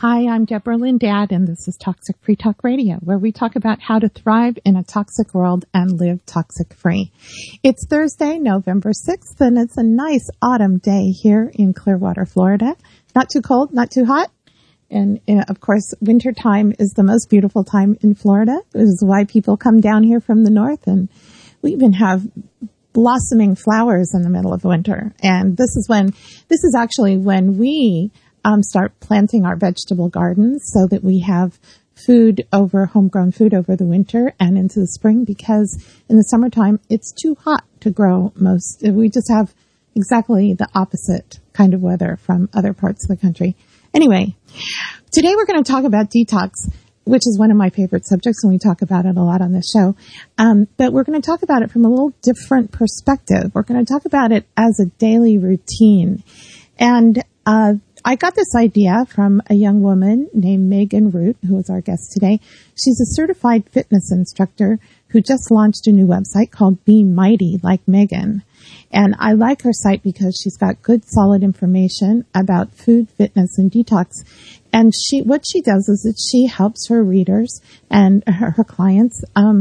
Hi, I'm Deborah Lindad, and this is Toxic Free Talk Radio, where we talk about how to thrive in a toxic world and live toxic-free. It's Thursday, November 6th, and it's a nice autumn day here in Clearwater, Florida. Not too cold, not too hot. And, of course, winter time is the most beautiful time in Florida. This is why people come down here from the north, and we even have blossoming flowers in the middle of winter. And this is actually when we start planting our vegetable gardens so that we have homegrown food over the winter and into the spring, because in the summertime, it's too hot to grow we just have exactly the opposite kind of weather from other parts of the country. Anyway, today we're going to talk about detox, which is one of my favorite subjects, and we talk about it a lot on this show. But we're going to talk about it from a little different perspective. We're going to talk about it as a daily routine. And I got this idea from a young woman named Megan Root, who is our guest today. She's a certified fitness instructor who just launched a new website called Be Mighty Like Megan. And I like her site because she's got good, solid information about food, fitness, and detox. And what she does is that she helps her readers and her clients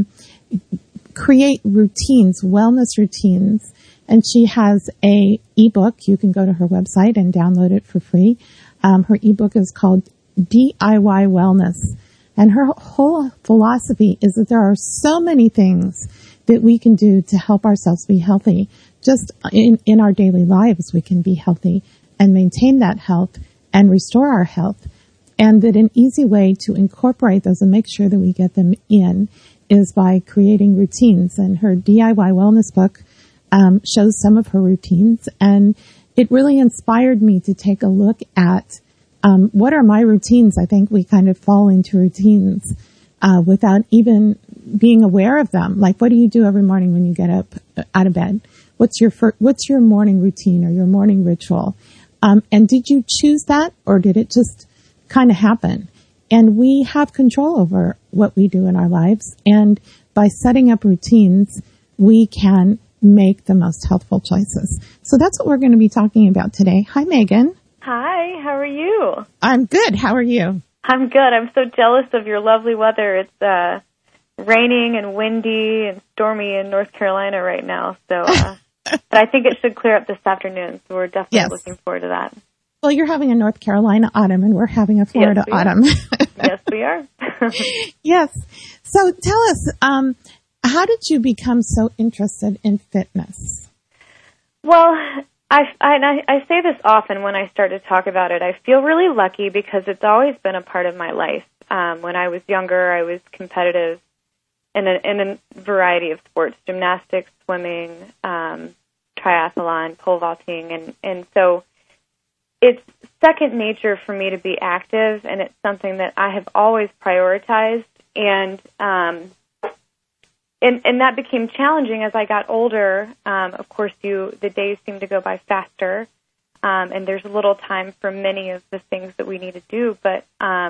create routines, wellness routines. And she has a ebook. You can go to her website and download it for free. Her ebook is called DIY Wellness. And her whole philosophy is that there are so many things that we can do to help ourselves be healthy. Just in our daily lives, we can be healthy and maintain that health and restore our health. And that an easy way to incorporate those and make sure that we get them in is by creating routines. And her DIY Wellness book shows some of her routines, and it really inspired me to take a look at what are my routines. I think we kind of fall into routines without even being aware of them. Like, what do you do every morning when you get up out of bed? What's your morning routine or your morning ritual? And did you choose that, or did it just kind of happen? And we have control over what we do in our lives, and by setting up routines, we can make the most healthful choices. So that's what we're going to be talking about today. Hi, Megan. Hi, how are you? I'm good. How are you? I'm good. I'm so jealous of your lovely weather. It's raining and windy and stormy in North Carolina right now. So, but I think it should clear up this afternoon. So we're definitely looking forward to that. Well, you're having a North Carolina autumn, and we're having a Florida autumn. Yes, we are. Yes. So tell us, how did you become so interested in fitness? Well, I say this often when I start to talk about it. I feel really lucky because it's always been a part of my life. When I was younger, I was competitive in a variety of sports: gymnastics, swimming, triathlon, pole vaulting, and so it's second nature for me to be active, and it's something that I have always prioritized. And that became challenging as I got older. Of course, the days seem to go by faster, and there's little time for many of the things that we need to do. But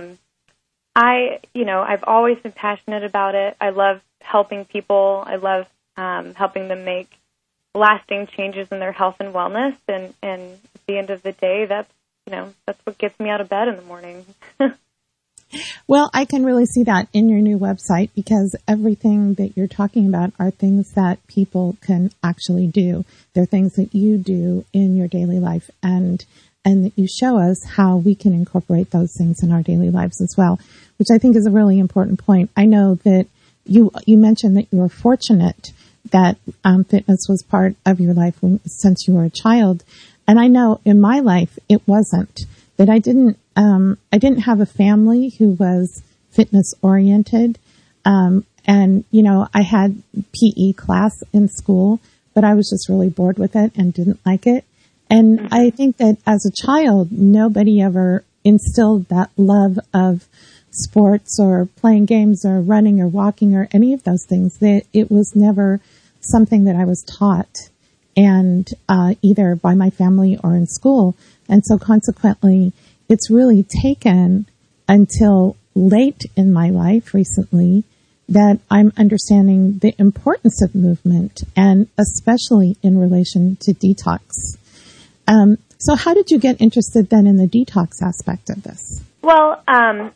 I've always been passionate about it. I love helping people. I love helping them make lasting changes in their health and wellness. And at the end of the day, that's what gets me out of bed in the morning. Well, I can really see that in your new website, because everything that you're talking about are things that people can actually do. They're things that you do in your daily life, and that you show us how we can incorporate those things in our daily lives as well, which I think is a really important point. I know that you mentioned that you were fortunate that fitness was part of your life since you were a child. And I know in my life it wasn't. That I didn't have a family who was fitness oriented. And, I had PE class in school, but I was just really bored with it and didn't like it. And I think that as a child, nobody ever instilled that love of sports or playing games or running or walking or any of those things. It was never something that I was taught, and either by my family or in school. And so consequently, it's really taken until late in my life recently that I'm understanding the importance of movement, and especially in relation to detox. So how did you get interested then in the detox aspect of this? Well, I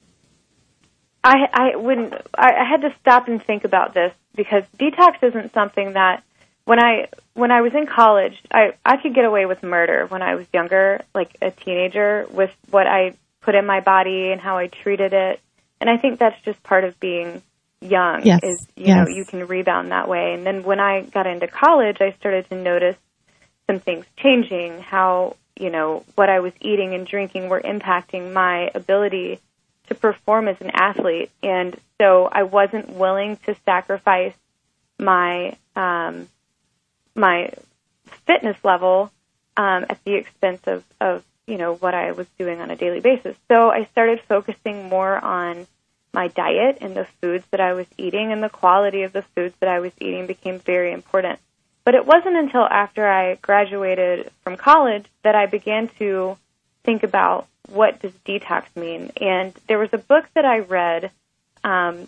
had to stop and think about this, because detox isn't something that when I was in college, I could get away with murder when I was younger, like a teenager, with what I put in my body and how I treated it. And I think that's just part of being young, yes. is, you know, you can rebound that way. And then when I got into college, I started to notice some things changing, how, you know, what I was eating and drinking were impacting my ability to perform as an athlete. And so I wasn't willing to sacrifice my my fitness level at the expense of, you know, what I was doing on a daily basis. So I started focusing more on my diet and the foods that I was eating, and the quality of the foods that I was eating became very important. But it wasn't until after I graduated from college that I began to think about, what does detox mean? And there was a book that I read, and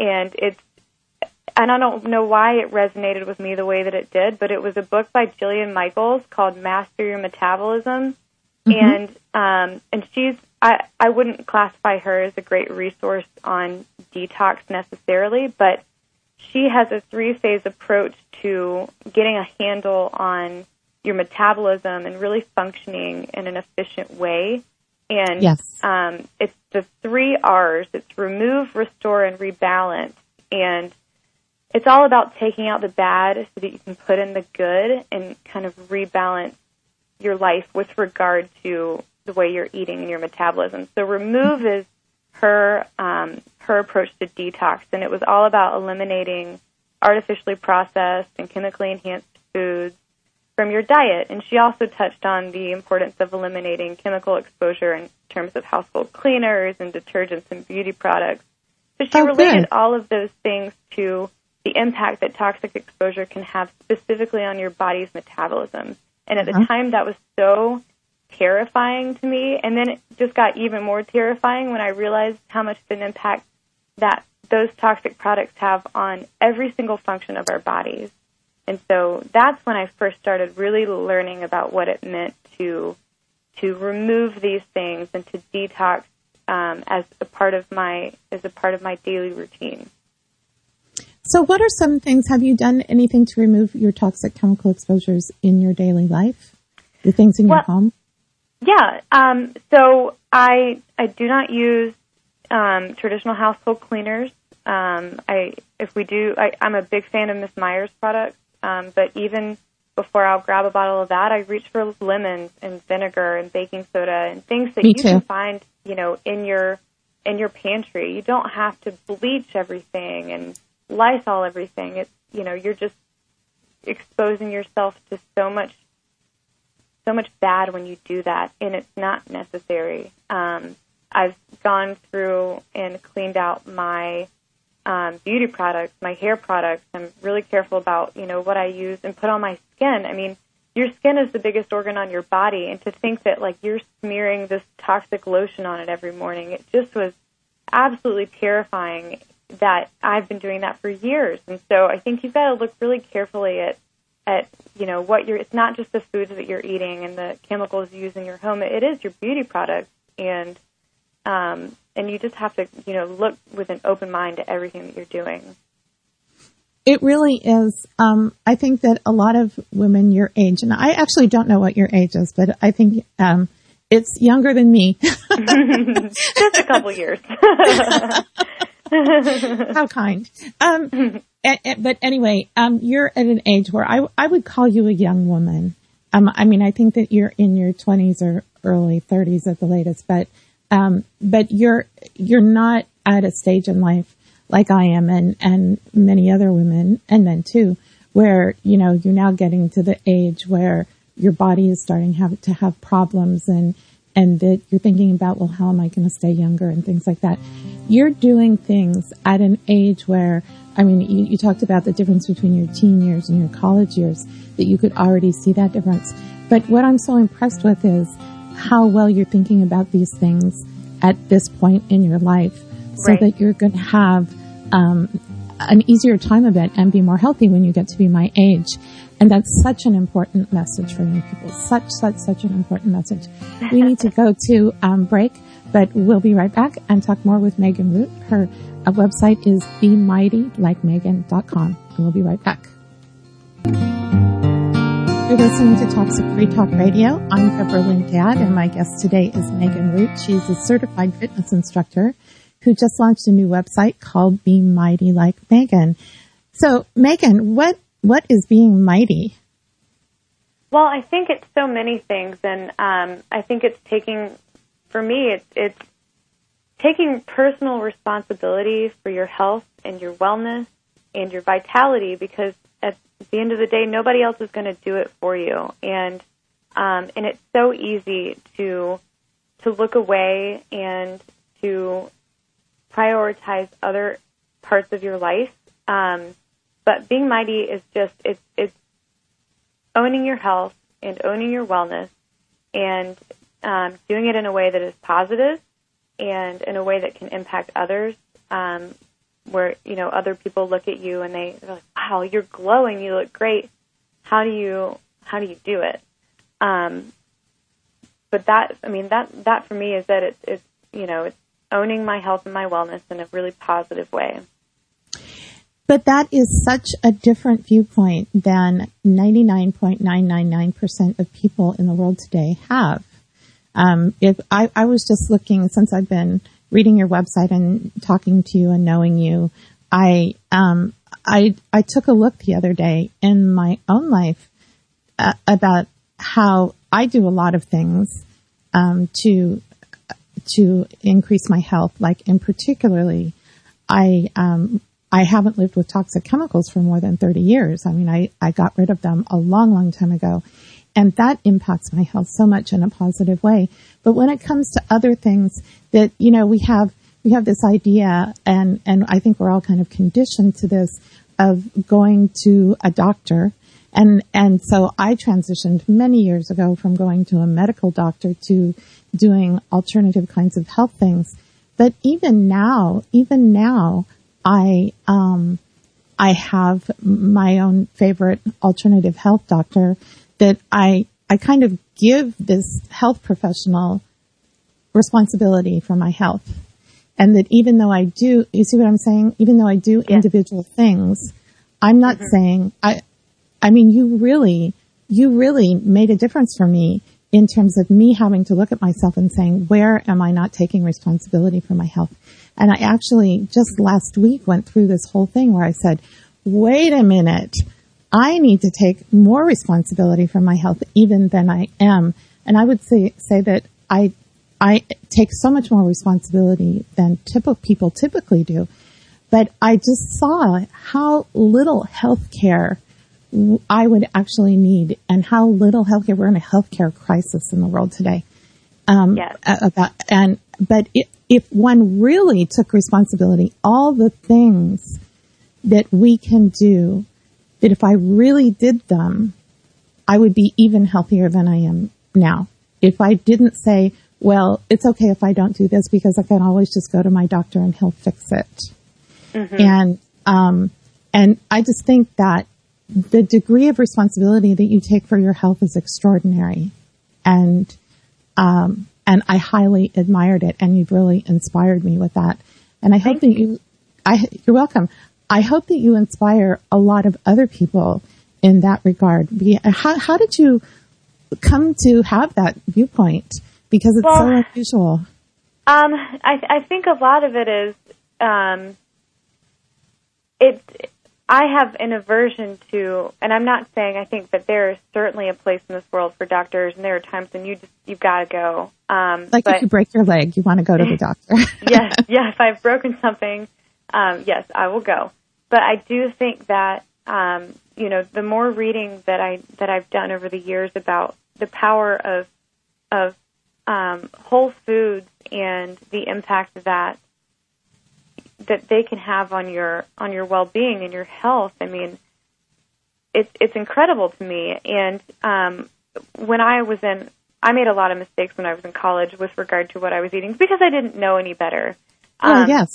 I don't know why it resonated with me the way that it did, but it was a book by Jillian Michaels called Master Your Metabolism. Mm-hmm. And she's, I wouldn't classify her as a great resource on detox necessarily, but she has a 3-phase approach to getting a handle on your metabolism and really functioning in an efficient way. And yes. It's the 3 R's. It's remove, restore, and rebalance. And it's all about taking out the bad so that you can put in the good and kind of rebalance your life with regard to the way you're eating and your metabolism. So remove is her approach to detox, and it was all about eliminating artificially processed and chemically enhanced foods from your diet. And she also touched on the importance of eliminating chemical exposure in terms of household cleaners and detergents and beauty products. So she related all of those things to the impact that toxic exposure can have specifically on your body's metabolism. And at the time, that was so terrifying to me. And then it just got even more terrifying when I realized how much of an impact that those toxic products have on every single function of our bodies. And so that's when I first started really learning about what it meant to remove these things and to detox as a part of my daily routine. So what are some things, have you done anything to remove your toxic chemical exposures in your daily life? The things in your home? Yeah. So I do not use traditional household cleaners. I'm a big fan of Miss Meyer's products, but even before I'll grab a bottle of that, I reach for lemons and vinegar and baking soda and things that can find, you know, in your pantry. You don't have to bleach everything and Lysol everything. It's, you know, you're just exposing yourself to so much bad when you do that, and it's not necessary. I've gone through and cleaned out my beauty products, my hair products. I'm really careful about, you know, what I use and put on my skin. I mean, your skin is the biggest organ on your body, and to think that, like, you're smearing this toxic lotion on it every morning, it just was absolutely terrifying that I've been doing that for years. And so I think you've got to look really carefully at you know, it's not just the foods that you're eating and the chemicals you use in your home. It is your beauty products, and you just have to, you know, look with an open mind to everything that you're doing. It really is. I think that a lot of women your age, and I actually don't know what your age is, but I think it's younger than me. Just a couple years. How kind. But anyway, you're at an age where I would call you a young woman. I mean, I think that you're in your 20s or early 30s at the latest, but you're not at a stage in life like I am and many other women and men too, where, you know, you're now getting to the age where your body is starting to have problems and that you're thinking about, well, how am I going to stay younger and things like that. You're doing things at an age where, I mean, you talked about the difference between your teen years and your college years, that you could already see that difference. But what I'm so impressed with is how well you're thinking about these things at this point in your life, so that you're going to have an easier time of it and be more healthy when you get to be my age. And that's such an important message for young people. Such an important message. We need to go to break, but we'll be right back and talk more with Megan Root. Her website is BeMightyLikeMegan.com. And we'll be right back. You're listening to Toxic Free Talk Radio. I'm Deborah Lynn Gadd, and my guest today is Megan Root. She's a certified fitness instructor who just launched a new website called Be Mighty Like Megan. So, Megan, what is being mighty? Well, I think it's so many things, and I think it's taking personal responsibility for your health and your wellness and your vitality, because at the end of the day, nobody else is going to do it for you, and it's so easy to look away and to prioritize other parts of your life. But being mighty is just, it's owning your health and owning your wellness and doing it in a way that is positive and in a way that can impact others, where, other people look at you and they're like, wow, you're glowing, you look great. How do you do it? But that for me is that it's owning my health and my wellness in a really positive way. But that is such a different viewpoint than 99.999% of people in the world today have. If I was just looking, since I've been reading your website and talking to you and knowing you, I took a look the other day in my own life about how I do a lot of things to increase my health. Like, in particularly, I haven't lived with toxic chemicals for more than 30 years. I mean, I got rid of them a long, long time ago. And that impacts my health so much in a positive way. But when it comes to other things that, we have this idea, and I think we're all kind of conditioned to this, of going to a doctor. And so I transitioned many years ago from going to a medical doctor to doing alternative kinds of health things. But even now, I have my own favorite alternative health doctor that I kind of give this health professional responsibility for my health. And that even though I do, you see what I'm saying? Even though I do individual things, I'm not saying, I mean, you really made a difference for me in terms of me having to look at myself and saying, where am I not taking responsibility for my health? And I actually just last week went through this whole thing where I said, wait a minute, I need to take more responsibility for my health even than I am. And I would say that I take so much more responsibility than people typically do. But I just saw how little health care I would actually need, and how little healthcare. We're in a healthcare crisis in the world today. But if one really took responsibility, all the things that we can do, that if I really did them, I would be even healthier than I am now. If I didn't say, well, it's okay if I don't do this because I can always just go to my doctor and he'll fix it. Mm-hmm. And I just think that the degree of responsibility that you take for your health is extraordinary. And I highly admired it, and you've really inspired me with that. And I hope that you're welcome. I hope that you inspire a lot of other people in that regard. How did you come to have that viewpoint? Because it's so unusual. I think a lot of it is, I have an aversion to, and I'm not saying I think that there is certainly a place in this world for doctors, and there are times when you've got to go. But if you break your leg, you want to go to the doctor. Yes, if I've broken something, yes, I will go. But I do think that the more reading that I've done over the years about the power of whole foods and the impact that they can have on your well-being and your health. I mean, it's incredible to me. And when I made a lot of mistakes when I was in college with regard to what I was eating because I didn't know any better. Yes.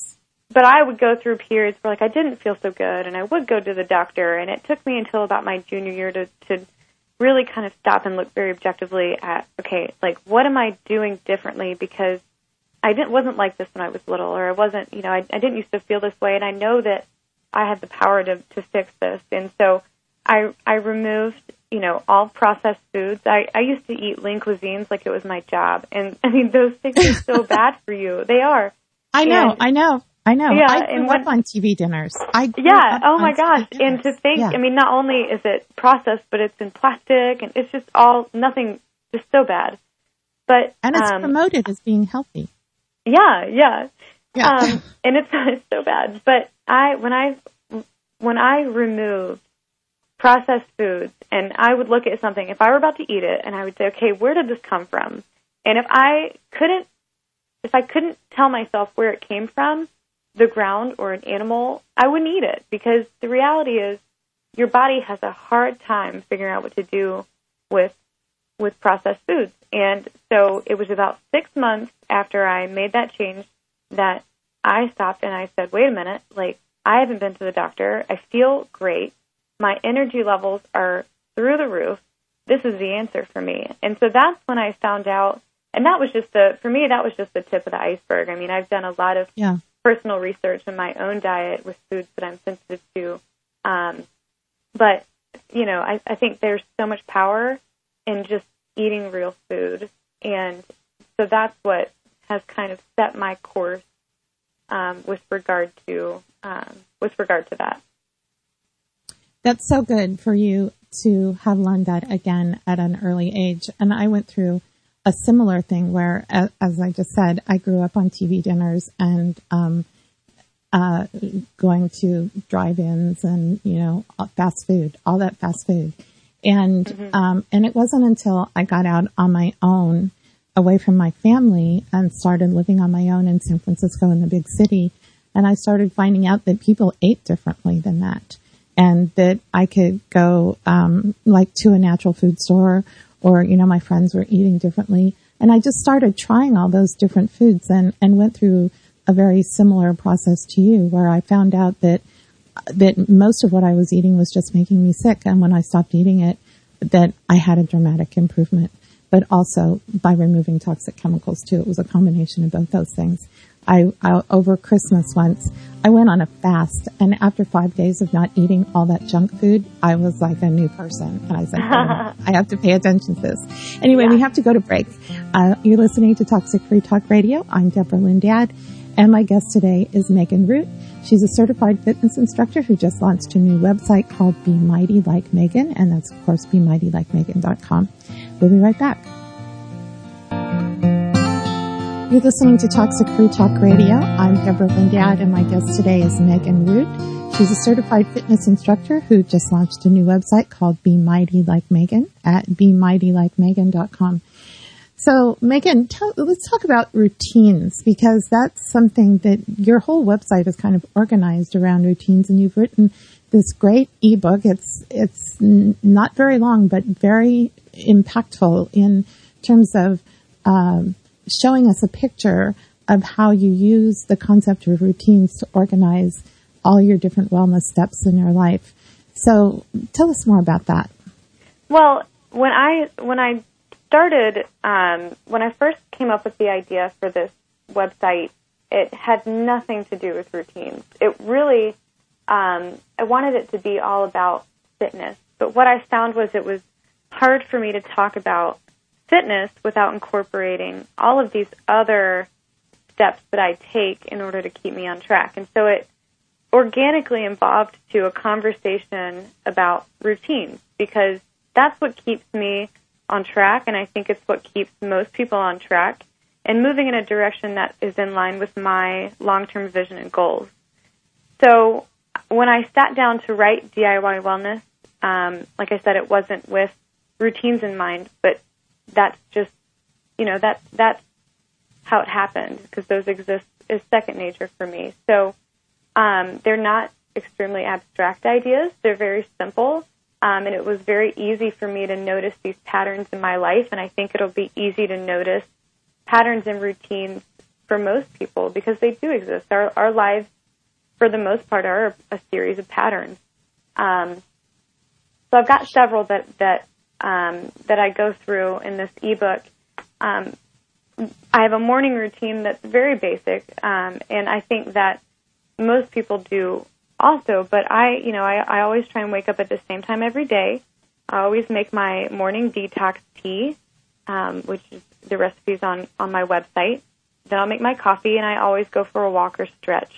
but I would go through periods where, like, I didn't feel so good, and I would go to the doctor, and it took me until about my junior year to really kind of stop and look very objectively at, okay, like, what am I doing differently? Because I wasn't like this when I was little, or I wasn't, I didn't used to feel this way, and I know that I had the power to fix this. And so I removed, all processed foods. I used to eat lean cuisines like it was my job. And I mean, those things are so bad for you. They are. I know. Yeah, I grew up on TV dinners. Oh my gosh. And to think, I mean, not only is it processed, but it's in plastic, and it's just nothing, just so bad. And it's promoted as being healthy. Yeah. And it's so bad. But when I removed processed foods, and I would look at something, if I were about to eat it, and I would say, okay, where did this come from? And if I couldn't tell myself where it came from, the ground or an animal, I wouldn't eat it, because the reality is your body has a hard time figuring out what to do with processed foods. And so it was about 6 months after I made that change that I stopped and I said, wait a minute, like, I haven't been to the doctor. I feel great. My energy levels are through the roof. This is the answer for me. And so that's when I found out, and that was just the tip of the iceberg. I mean, I've done a lot of personal research in my own diet with foods that I'm sensitive to. But, I think there's so much power in just eating real food. And so that's what has kind of set my course with regard to that. That's so good for you to have learned that again at an early age. And I went through a similar thing where, as I just said, I grew up on TV dinners and going to drive-ins and, fast food, all that fast food. And and it wasn't until I got out on my own, away from my family, and started living on my own in San Francisco, in the big city, and I started finding out that people ate differently than that, and that I could go like to a natural food store, or my friends were eating differently, and I just started trying all those different foods, and went through a very similar process to you, where I found out that most of what I was eating was just making me sick. And when I stopped eating it, that I had a dramatic improvement, but also by removing toxic chemicals too. It was a combination of both those things. I over Christmas once, I went on a fast, and after 5 days of not eating all that junk food, I was like a new person. And I said, I have to pay attention to this. Anyway, we have to go to break. You're listening to Toxic Free Talk Radio. I'm Deborah Lynn-Dad, and my guest today is Megan Root. She's a certified fitness instructor who just launched a new website called Be Mighty Like Megan, and that's, of course, BeMightyLikeMegan.com. We'll be right back. You're listening to Toxic Free Talk Radio. I'm Deborah Lynn-Dad, and my guest today is Megan Root. She's a certified fitness instructor who just launched a new website called Be Mighty Like Megan at BeMightyLikeMegan.com. So, Megan, let's talk about routines, because that's something that your whole website is kind of organized around routines, and you've written this great ebook. It's not very long, but very impactful in terms of showing us a picture of how you use the concept of routines to organize all your different wellness steps in your life. So, tell us more about that. Well, when I started, when I first came up with the idea for this website, it had nothing to do with routines. It really, I wanted it to be all about fitness. But what I found was it was hard for me to talk about fitness without incorporating all of these other steps that I take in order to keep me on track. And so it organically evolved to a conversation about routines, because that's what keeps me on track, and I think it's what keeps most people on track and moving in a direction that is in line with my long-term vision and goals. So when I sat down to write DIY Wellness, like I said, it wasn't with routines in mind, but that's just, that's how it happened, because those exist as second nature for me. So they're not extremely abstract ideas. They're very simple. And it was very easy for me to notice these patterns in my life, and I think it'll be easy to notice patterns and routines for most people, because they do exist. Our lives for the most part, are a series of patterns. So I've got several that I go through in this ebook. I have a morning routine that's very basic, and I think that most people do also. But I always try and wake up at the same time every day. I always make my morning detox tea, which is the recipes on my website. Then I'll make my coffee, and I always go for a walk or stretch.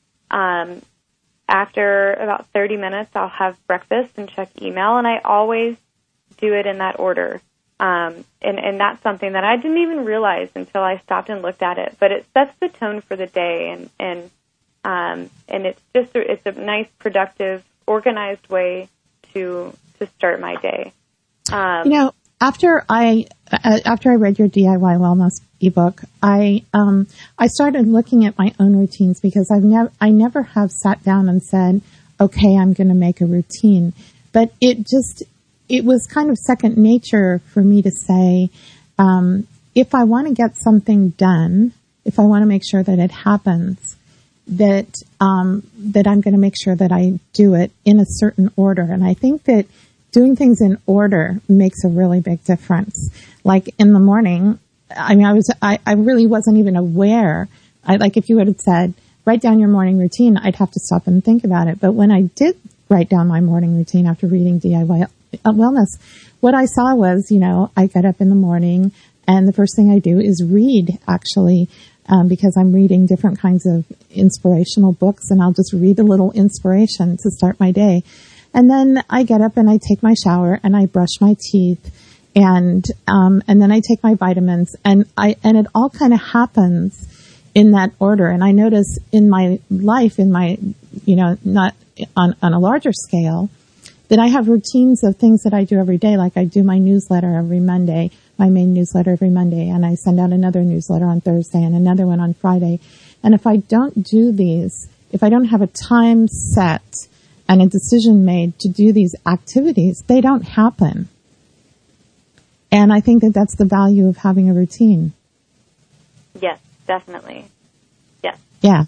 After about 30 minutes, I'll have breakfast and check email, and I always do it in that order. And that's something that I didn't even realize until I stopped and looked at it. But it sets the tone for the day, and it's just it's a nice, productive, organized way to start my day. After I read your DIY wellness ebook, I started looking at my own routines because I never have sat down and said, okay, I'm going to make a routine. But it was kind of second nature for me to say, if I want to get something done, if I want to make sure that it happens, that I'm going to make sure that I do it in a certain order. And I think that doing things in order makes a really big difference. Like in the morning, I mean, I really wasn't even aware. If you would have said, write down your morning routine, I'd have to stop and think about it. But when I did write down my morning routine after reading DIY wellness, what I saw was, I get up in the morning and the first thing I do is read, actually, because I'm reading different kinds of inspirational books, and I'll just read a little inspiration to start my day. And then I get up and I take my shower and I brush my teeth, and then I take my vitamins, and it all kind of happens in that order. And I notice in my life, not on a larger scale, that I have routines of things that I do every day. Like I do my newsletter every Monday, my main newsletter every Monday, and I send out another newsletter on Thursday and another one on Friday. And if I don't do these, if I don't have a time set and a decision made to do these activities, they don't happen. And I think that that's the value of having a routine. Yes, definitely. Yes. Yeah.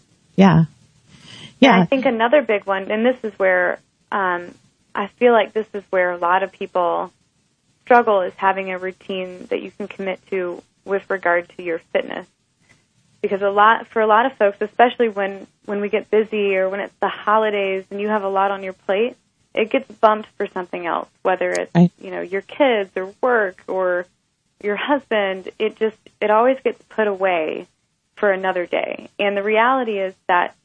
I think another big one, and this is where I feel like this is where a lot of people struggle, is having a routine that you can commit to with regard to your fitness. Because for a lot of folks, especially when we get busy or when it's the holidays and you have a lot on your plate, it gets bumped for something else, whether it's, your kids or work or your husband. It always gets put away for another day. And the reality is that,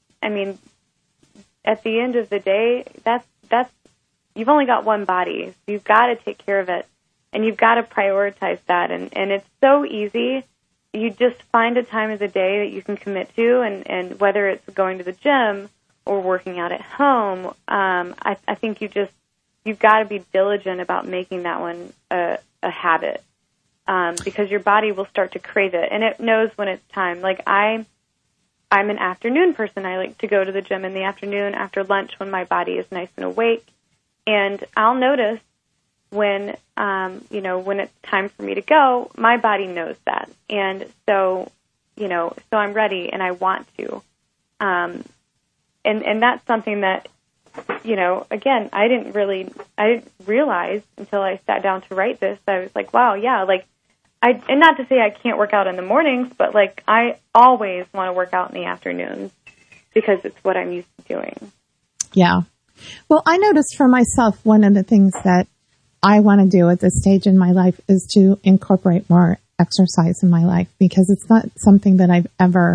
at the end of the day, that's you've only got one body. So you've got to take care of it, and you've got to prioritize that. And it's so easy. You just find a time of the day that you can commit to, and whether it's going to the gym or working out at home, I think you've got to be diligent about making that one a habit, because your body will start to crave it, and it knows when it's time. Like I'm an afternoon person. I like to go to the gym in the afternoon after lunch when my body is nice and awake, and I'll notice when it's time for me to go, my body knows that. And so I'm ready and I want to. And that's something that, again, I didn't realize until I sat down to write this. I was like, wow, yeah, and not to say I can't work out in the mornings, but I always want to work out in the afternoons because it's what I'm used to doing. Yeah. Well, I noticed for myself, one of the things that I want to do at this stage in my life is to incorporate more exercise in my life, because it's not something that I've ever,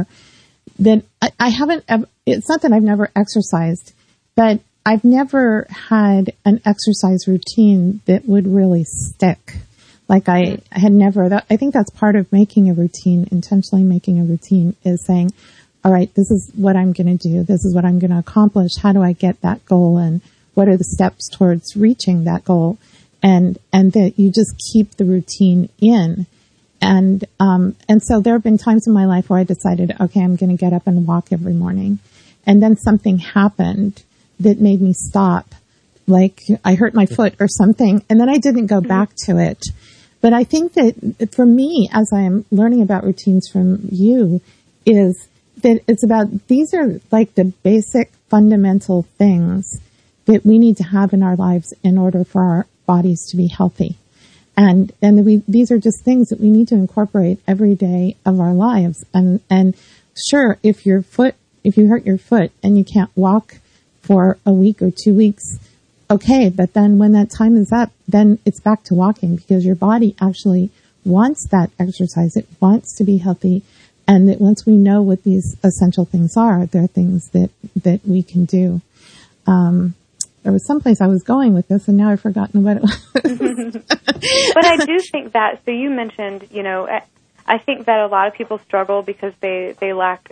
it's not that I've never exercised, but I've never had an exercise routine that would really stick. I had never, I think that's part of making a routine, intentionally making a routine, is saying, all right, this is what I'm going to do. This is what I'm going to accomplish. How do I get that goal? And what are the steps towards reaching that goal? And that you just keep the routine in. And so there have been times in my life where I decided, okay, I'm going to get up and walk every morning. And then something happened that made me stop. Like I hurt my foot or something. And then I didn't go back to it. But I think that for me, as I'm learning about routines from you, is that it's about, these are like the basic fundamental things that we need to have in our lives in order for our bodies to be healthy. And these are just things that we need to incorporate every day of our lives. And sure, if you hurt your foot and you can't walk for a week or 2 weeks, okay, but then when that time is up, then it's back to walking, because your body actually wants that exercise. It wants to be healthy. And that once we know what these essential things are, there are things that we can do. There was someplace I was going with this, and now I've forgotten what it was. But I do think that, so you mentioned, I think that a lot of people struggle because they lack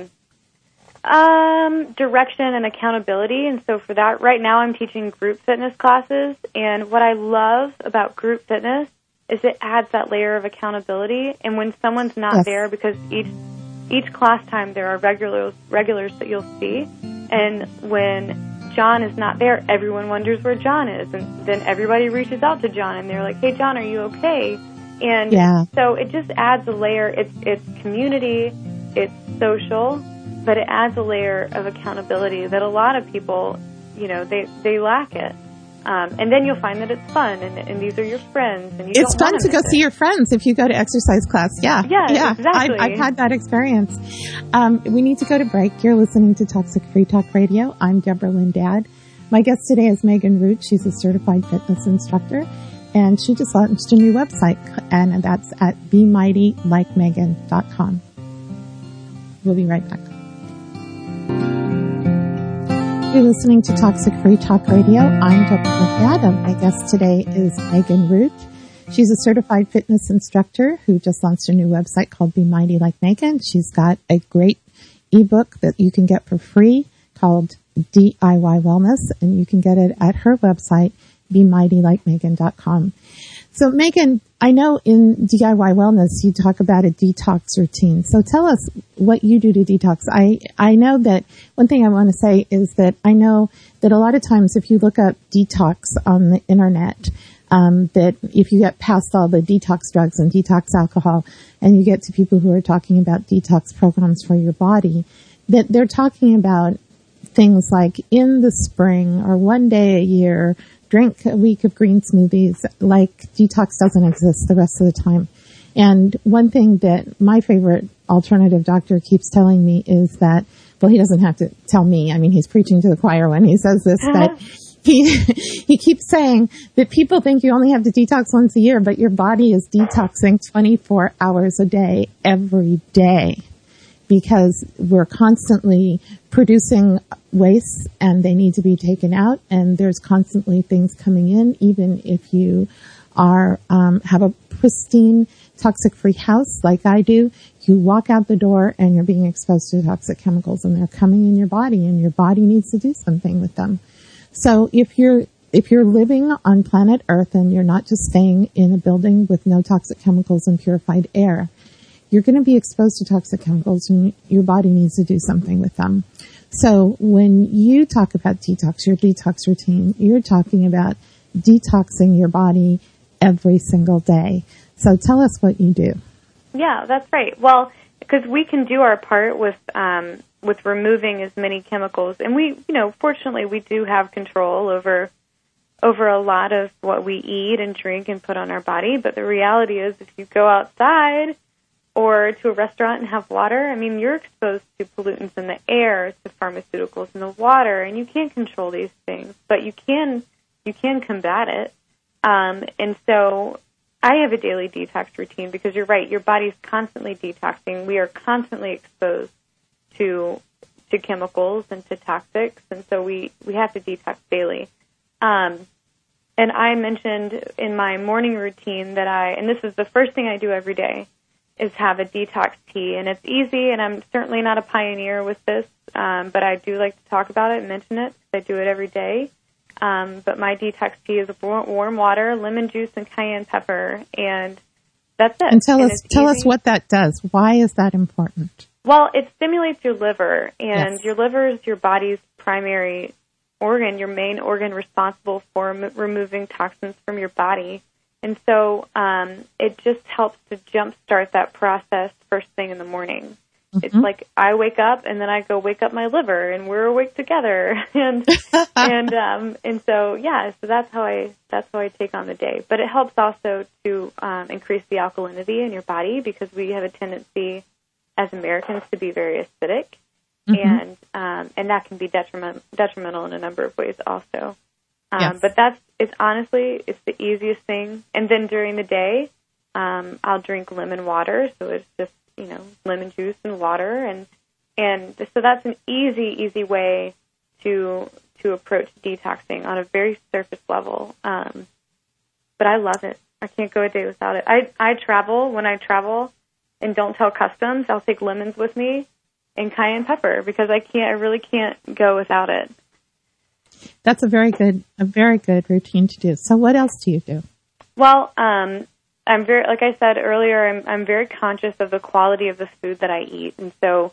direction and accountability. And so for that, right now I'm teaching group fitness classes. And what I love about group fitness is it adds that layer of accountability. And when someone's not there, because each class time there are regulars that you'll see, and when John is not there, everyone wonders where John is, and then everybody reaches out to John, and they're like, "Hey, John, are you okay?" And so it just adds a layer. It's community, it's social, but it adds a layer of accountability that a lot of people, they lack it. And then you'll find that it's fun, and these are your friends. And it's fun to go see your friends if you go to exercise class. Yeah, exactly. I've had that experience. We need to go to break. You're listening to Toxic Free Talk Radio. I'm Deborah Lynn Dad. My guest today is Megan Root. She's a certified fitness instructor, and she just launched a new website, and that's at BeMightyLikeMegan.com. We'll be right back. You're listening to Toxic Free Talk Radio. I'm Deborah Adam. My guest today is Megan Root. She's a certified fitness instructor who just launched a new website called Be Mighty Like Megan. She's got a great ebook that you can get for free called DIY Wellness, and you can get it at her website, BeMightyLikeMegan.com. So Megan, I know in DIY Wellness you talk about a detox routine. So tell us what you do to detox. I know that one thing I want to say is that I know that a lot of times if you look up detox on the internet, that if you get past all the detox drugs and detox alcohol and you get to people who are talking about detox programs for your body, that they're talking about things like in the spring or one day a year, drink a week of green smoothies, like detox doesn't exist the rest of the time. And one thing that my favorite alternative doctor keeps telling me is that, well, he doesn't have to tell me. I mean, he's preaching to the choir when he says this, but he keeps saying that people think you only have to detox once a year, but your body is detoxing 24 hours a day, every day, because we're constantly producing wastes and they need to be taken out, and there's constantly things coming in. Even if you are have a pristine toxic-free house like I do, you walk out the door and you're being exposed to toxic chemicals, and they're coming in your body, and your body needs to do something with them. So if you're living on planet Earth and you're not just staying in a building with no toxic chemicals and purified air, you're going to be exposed to toxic chemicals, and your body needs to do something with them. So when you talk about detox, your detox routine, you're talking about detoxing your body every single day. So tell us what you do. Yeah, that's right. Well, because we can do our part with removing as many chemicals, and we, fortunately, we do have control over a lot of what we eat and drink and put on our body. But the reality is, if you go outside or to a restaurant and have water, I mean, you're exposed to pollutants in the air, to pharmaceuticals in the water, and you can't control these things, but you can combat it. And so I have a daily detox routine because you're right, your body's constantly detoxing. We are constantly exposed to chemicals and to toxics, and so we have to detox daily. And I mentioned in my morning routine that and this is the first thing I do every day, is have a detox tea. And it's easy, and I'm certainly not a pioneer with this, but I do like to talk about it and mention it because I do it every day. But my detox tea is warm water, lemon juice, and cayenne pepper, and that's it. And tell us what that does. Why is that important? Well, it stimulates your liver, and your liver is your body's primary organ, your main organ responsible for removing toxins from your body. And so it just helps to jumpstart that process first thing in the morning. it's like I wake up and then I go wake up my liver and we're awake together. And so, yeah, so that's how I take on the day. But it helps also to increase the alkalinity in your body, because we have a tendency as Americans to be very acidic. And that can be detrimental in a number of ways also. Yes. But it's the easiest thing. And then during the day, I'll drink lemon water. So it's just, lemon juice and water. And so that's an easy way to approach detoxing on a very surface level. But I love it. I can't go a day without it. I travel. When I travel and don't tell customs, I'll take lemons with me and cayenne pepper, because I really can't go without it. That's a very good routine to do. So what else do you do? Well, I'm very, like I said earlier, I'm very conscious of the quality of the food that I eat. And so,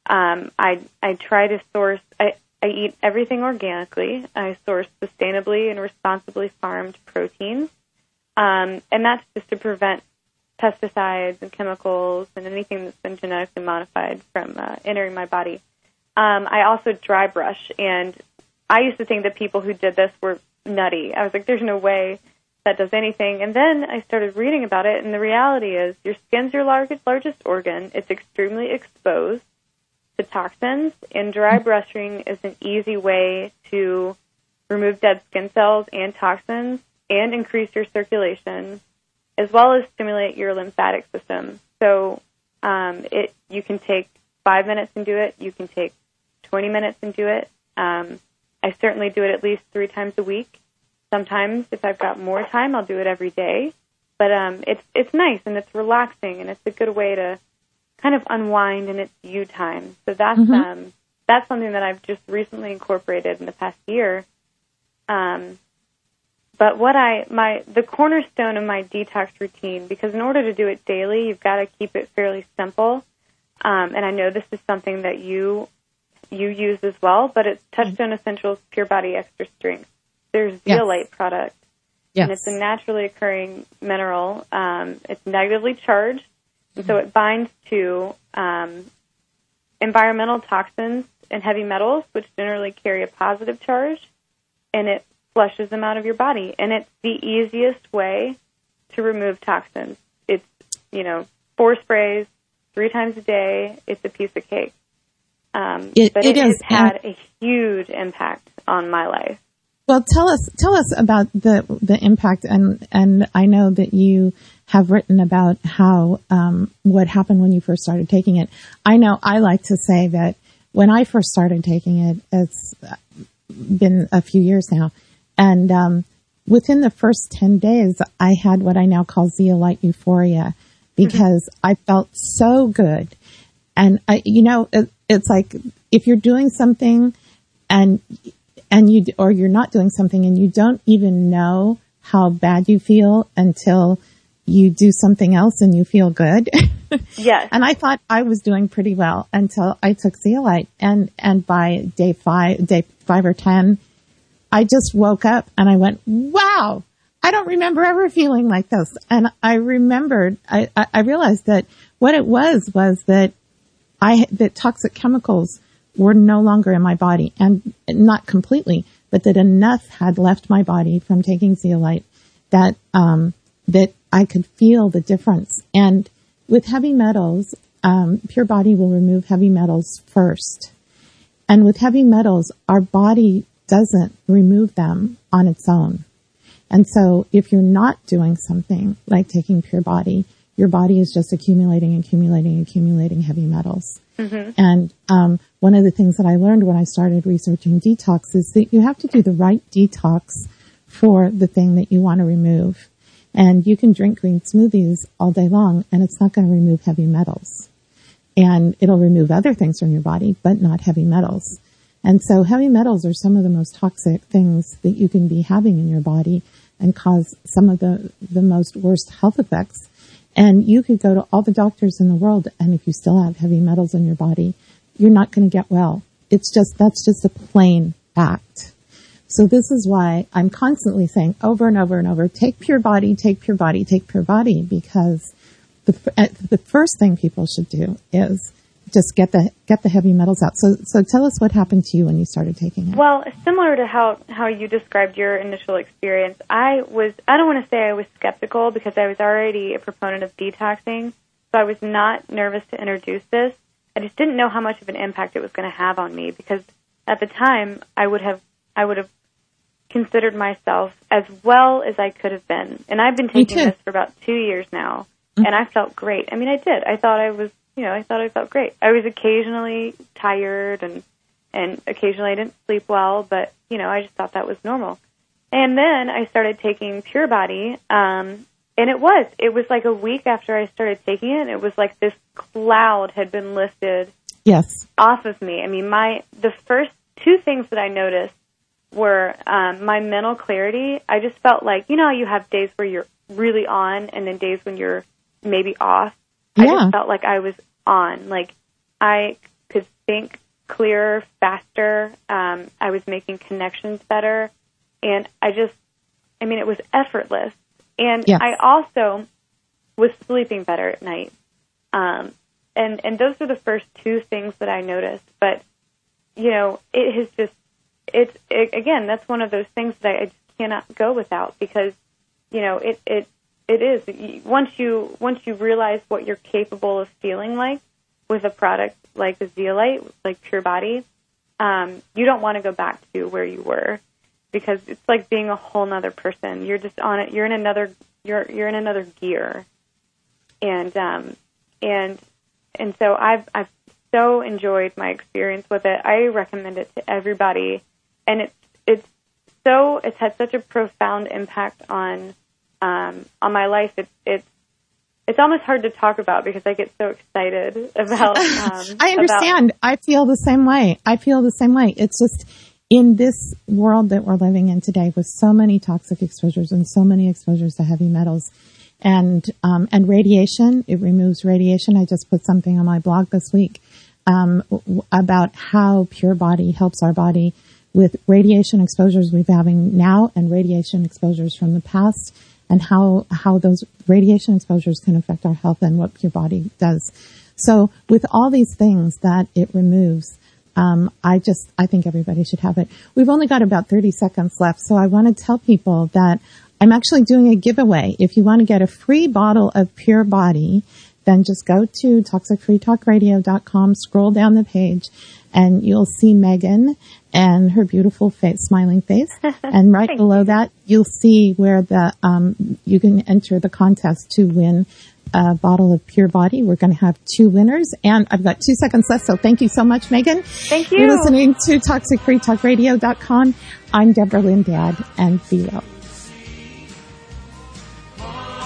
I try to source, I eat everything organically. I source sustainably and responsibly farmed proteins. And that's just to prevent pesticides and chemicals and anything that's been genetically modified from entering my body. I also dry brush, and I used to think that people who did this were nutty. I was like, there's no way that does anything. And then I started reading about it, and the reality is your skin's your largest organ. It's extremely exposed to toxins, and dry brushing is an easy way to remove dead skin cells and toxins and increase your circulation, as well as stimulate your lymphatic system. So you can take 5 minutes and do it. You can take 20 minutes and do it. I certainly do it at least 3 times a week. Sometimes, if I've got more time, I'll do it every day. But it's nice, and it's relaxing, and it's a good way to kind of unwind, and it's you time. So that's something that I've just recently incorporated in the past year. But the cornerstone of my detox routine, because in order to do it daily, you've got to keep it fairly simple. And I know this is something that you use as well, but it's Touchstone Essentials Pure Body Extra Strength. There's zeolite product, and it's a naturally occurring mineral. It's negatively charged, and so it binds to environmental toxins and heavy metals, which generally carry a positive charge, and it flushes them out of your body. And it's the easiest way to remove toxins. It's, 4 sprays, 3 times a day. It's a piece of cake. It has had a huge impact on my life. Well, tell us about the impact, and I know that you have written about how what happened when you first started taking it. I know I like to say that when I first started taking it, it's been a few years now, and within the first 10 days, I had what I now call zeolite euphoria, because I felt so good. And it's like if you're doing something and you're not doing something and you don't even know how bad you feel until you do something else and you feel good. Yes. And I thought I was doing pretty well until I took zeolite, and by day 5 or 10, I just woke up and I went, wow, I don't remember ever feeling like this. And I remembered, I realized that what it was that that toxic chemicals were no longer in my body, and not completely, but that enough had left my body from taking zeolite that I could feel the difference. And with heavy metals, Pure Body will remove heavy metals first. And with heavy metals, our body doesn't remove them on its own. And so if you're not doing something like taking Pure Body, your body is just accumulating heavy metals. Mm-hmm. And one of the things that I learned when I started researching detox is that you have to do the right detox for the thing that you want to remove. And you can drink green smoothies all day long, and it's not going to remove heavy metals. And it'll remove other things from your body, but not heavy metals. And so heavy metals are some of the most toxic things that you can be having in your body and cause some of the most worst health effects. And you could go to all the doctors in the world, and if you still have heavy metals in your body, you're not going to get well. That's just a plain fact. So this is why I'm constantly saying over and over and over, take Pure Body, take Pure Body, take Pure Body, because the first thing people should do is just get the heavy metals out. So tell us what happened to you when you started taking it. Well, similar to how you described your initial experience, I don't want to say I was skeptical because I was already a proponent of detoxing, so I was not nervous to introduce this. I just didn't know how much of an impact it was going to have on me because at the time I would have considered myself as well as I could have been. And I've been taking this for about 2 years now, and I felt great. I mean, I did. I thought I felt great. I was occasionally tired and occasionally I didn't sleep well, but, I just thought that was normal. And then I started taking Pure Body, and it was like a week after I started taking it, it was like this cloud had been lifted off of me. I mean, the first two things that I noticed were my mental clarity. I just felt like, you have days where you're really on and then days when you're maybe off. I just felt like I was on. Like I could think clearer, faster. I was making connections better. And it was effortless. And I also was sleeping better at night. And those are the first two things that I noticed. But, it has just, again, that's one of those things that I just cannot go without because, it is. Once you realize what you're capable of feeling like with a product like the Zeolite, like Pure Body, you don't want to go back to where you were because it's like being a whole nother person. You're just on it. You're in another gear. And so I've so enjoyed my experience with it. I recommend it to everybody. And it's had such a profound impact on my life. It's almost hard to talk about because I get so excited about. I understand. I feel the same way. It's just in this world that we're living in today with so many toxic exposures and so many exposures to heavy metals and radiation. It removes radiation. I just put something on my blog this week about how Pure Body helps our body with radiation exposures we're having now and radiation exposures from the past, and how those radiation exposures can affect our health and what Pure Body does. So with all these things that it removes, I think everybody should have it. We've only got about 30 seconds left, so I want to tell people that I'm actually doing a giveaway. If you want to get a free bottle of Pure Body, then just go to toxicfreetalkradio.com, scroll down the page, and you'll see Megan and her beautiful smiling face. And right below that, you'll see where you can enter the contest to win a bottle of Pure Body. We're going to have 2 winners, and I've got 2 seconds left. So thank you so much, Megan. Thank you. You're listening to ToxicFreeTalkRadio.com. I'm Deborah Lynn Dad, and be well.